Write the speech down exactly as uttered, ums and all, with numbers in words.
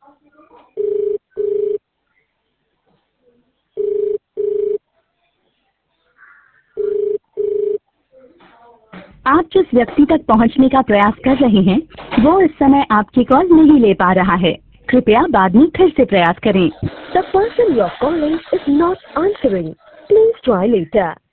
आप जिस व्यक्ति तक पहुंचने का प्रयास कर रहे हैं वो इस समय आपकी कॉल नहीं ले पा रहा है। कृपया बाद में फिर से प्रयास करें। The person you're calling is not answering. Please try later.